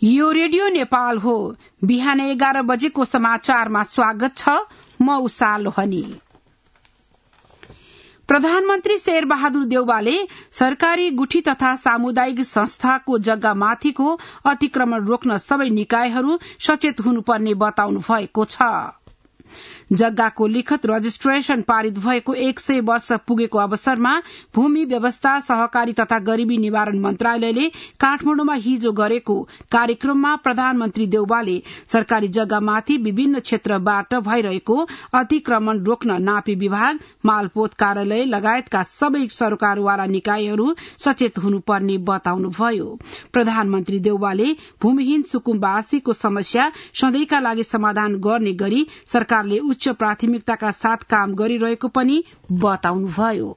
यो रेडियो नेपाल हो। बिहान 11 बजेको समाचारमा स्वागत छ। म उषा लोहनी। प्रधानमन्त्री शेरबहादुर देउवाले सरकारी गुठी तथा सामुदायिक संस्थाको जग्गामाथिको अतिक्रमण रोक्न सबै निकायहरू सचेत हुनुपर्ने बताउनु भएको छ। जग्गाको लिखित रजिस्ट्रेशन पारित भएको 100 वर्ष पुगेको अवसरमा भूमि व्यवस्था, सहकारी तथा गरीबी निवारण मन्त्रालयले काठमाडौँमा हिजो गरेको कार्यक्रममा प्रधानमन्त्री देउवाले सरकारी जग्गामाथि विभिन्न क्षेत्रबाट भइरहेको अतिक्रमण रोक्न नापी विभाग, मालपोत कार्यालय लगायतका सबै सरकारवाला निकायहरू सचेत हुनुपर्ने बताउनुभयो। प्रधानमन्त्री देउवाले भूमिहीन सुकुम्बासीको समस्या सधैँका लागि समाधान गर्ने गरी सरकारले उच्च प्राथमिकताका साथ काम गरिरहेको पनि बताउनुभयो।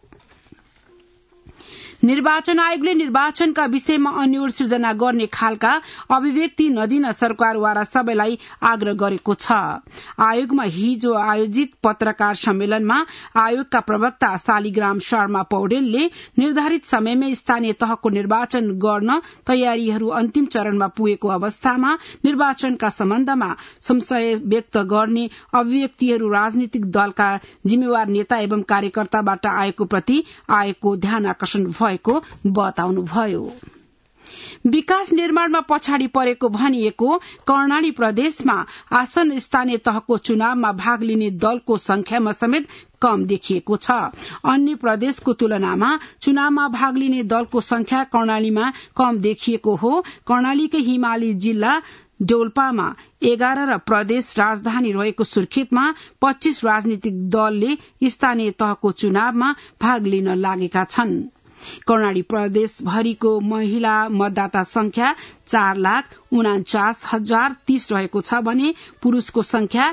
निर्वाचन आयोगले निर्वाचनका विषयमा अन्योल सृजना गर्ने खालका अभिव्यक्ति नदिन सरकारवाला सबैलाई आग्रह गरेको छ। आयोगमा हिजो आयोजित पत्रकार सम्मेलनमा आयोगका प्रवक्ता शालिग्राम शर्मा पौडेलले निर्धारित समयमै स्थानीय तहको निर्वाचन गर्न तयारीहरू अन्तिम चरणमा पुगेको अवस्थामा निर्वाचनका सम्बन्धमा संशय व्यक्त गर्ने अभिव्यक्तिहरू राजनीतिक दलका जिम्मेवार नेता एवं कार्यकर्ताबाट आएको प्रति आयोगको ध्यान आकर्षण भएको बताउनुभयो। विकास निर्माणमा पछाडि परेको भनिएको कर्णाली प्रदेशमा आसन स्थानीय तहको चुनावमा भाग लिने दलको संख्यामा समेत कम देखिएको छ। अन्य प्रदेशको तुलनामा चुनावमा भाग लिने दलको संख्या कर्णालीमा कम देखिएको हो। कर्णालीकै हिमाली जिल्ला डोल्पामा 11 र प्रदेश राजधानी रहेको सुर्खेतमा 25 राजनीतिक दलले स्थानीय तहको चुनावमा भाग लिन लागेका छन्। कर्णाली प्रदेशभरिको महिला मतदाता संख्या 4,49,030 रहेको छ भने पुरूषको संख्या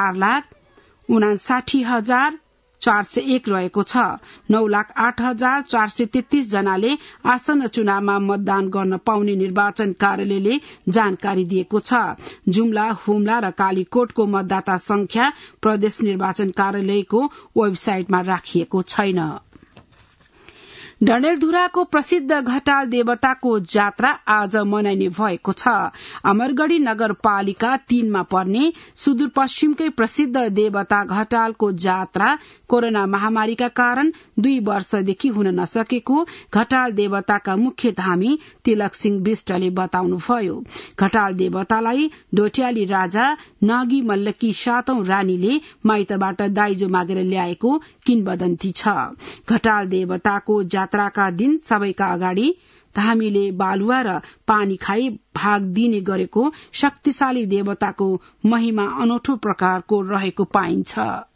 4,59,401 रहेको छ। 9,08,433 जनाले आसन्न चुनावमा मतदान गर्न पाउने निर्वाचन कार्यालयले जानकारी दिएको छ। जुम्ला, हुम्ला र कालीकोटको मतदाता संख्या प्रदेश निर्वाचन कार्यालयको वेबसाइटमा राखिएको छैन। डडेलधुराको प्रसिद्ध घटाल देवताको जात्रा आज मनाइने भएको छ। अमरगढ़ी नगरपालिका 3 मा पर्ने सुदूरपश्चिमकै प्रसिद्ध देवता घटालको जात्रा कोरोना महामारीका कारण 2 वर्षदेखि हुन नसकेको घटाल देवताका मुख्य धामी तिलक सिंह विष्टले बताउनुभयो। घटाल देवतालाई डोट्याली राजा नागी मल्लकी 7औं रानीले माइतबाट दाइजो मागेर ल्याएको किंवदन्ती छ। घटाल देवताको यात्राका दिन सबैका अगाडि धामीले बालुवा र पानी खाई भाग दिने गरेको शक्तिशाली देवताको महिमा अनौठो प्रकारको रहेको पाइन्छ।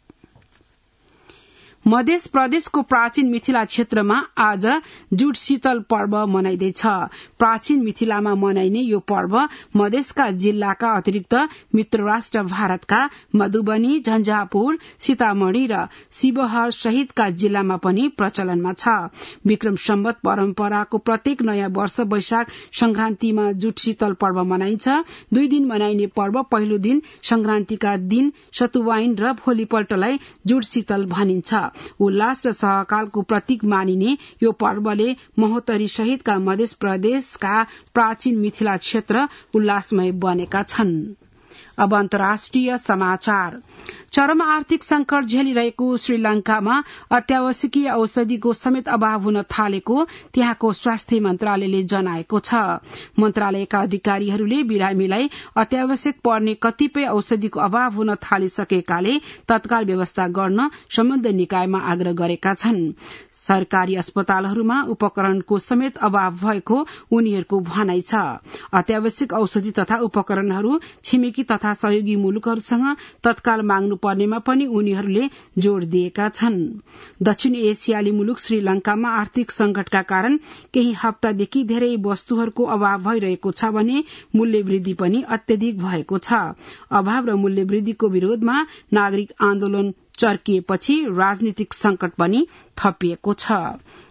मध्य प्रदेशको प्राचीन मिथिला क्षेत्रमा आज जुट शीतल पर्व मनाइँदैछ। प्राचीन मिथिलामा मनाइने यो पर्व मधेसका जिल्लाका अतिरिक्त मित्र राष्ट्र भारतका मधुबनी, झन्झारपुर, सीतामढ़ी र शिवहर सहितका जिल्लामा पनि प्रचलनमा छ। विक्रम सम्वत परम्पराको प्रत्येक नयाँ वर्ष वैशाख संक्रान्तिमा जुट शीतल पर्व मनाइन्छ। 2 दिन मनाइने पर्व पहिलो दिन संक्रान्तिका दिन सतुवाइन र भोलिपल्टलाई जुट शीतल भनिन्छ। उल्लास र सहकालको प्रतीक मानिने यो पर्वले महोत्तरी सहितका मध्य प्रदेशका प्राचीन मिथिला क्षेत्र उल्लासमय बनेका छन्। अब अन्तर्राष्ट्रिय समाचार। चरम आर्थिक संकट झेलिरहेको श्रीलंकामा अत्यावश्यकीय औषधिको समेत अभाव हुन थालेको त्यहाँको स्वास्थ्य मन्त्रालयले जनाएको छ। मन्त्रालयका अधिकारीहरूले बिरामीलाई अत्यावश्यक पर्ने कतिपय औषधिको अभाव हुन थालिसकेकाले तत्काल व्यवस्था गर्न सम्बद्ध निकायमा आग्रह गरेका छन्। सरकारी अस्पतालहरूमा उपकरणको समेत अभाव भएको उनीहरूको भनाइ छ। अत्यावश्यक औषधि तथा उपकरणहरू छिमेकी तथा सहयोगी मुलुकहरूसँग तत्काल माग्नु पर्नेमा पनि उनीहरूले जोड़ दिएका छन्। दक्षिण एसियाली मुलुक श्रीलंकामा आर्थिक संकटका कारण केही हप्तादेखि धेरै वस्तुहरूको अभाव भइरहेको छ भने मूल्य वृद्धि पनि अत्यधिक भएको छ। अभाव र मूल्य वृद्धिको विरोधमा नागरिक आन्दोलन चर्किएपछि राजनीतिक संकट पनि थपिएको छ।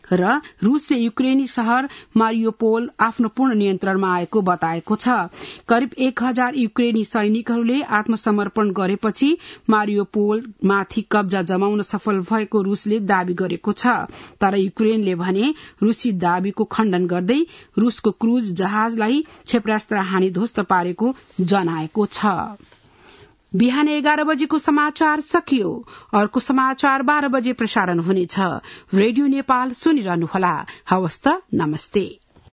र रूसले युक्रेनी शहर मारियोपोल आफ्नो पूर्ण नियन्त्रणमा आएको बताएको छ। करिब 1000 युक्रेनी सैनिकहरूले आत्मसमर्पण गरेपछि मारियोपोलमाथि कब्जा जमाउन सफल भएको रूसले दावी गरेको छ। तर युक्रेनले भने रूसी दावीको खण्डन गर्दै रूसको क्रूज जहाजलाई क्षेपणास्त्र हानी ध्वस्त पारेको जनाएको छ। बिहान 11 बजेको समाचार सकियो। अर्को समाचार 12 बजे प्रसारण हुनेछ। रेडियो नेपाल सुनिरहनुहोला। हवस् त, नमस्ते।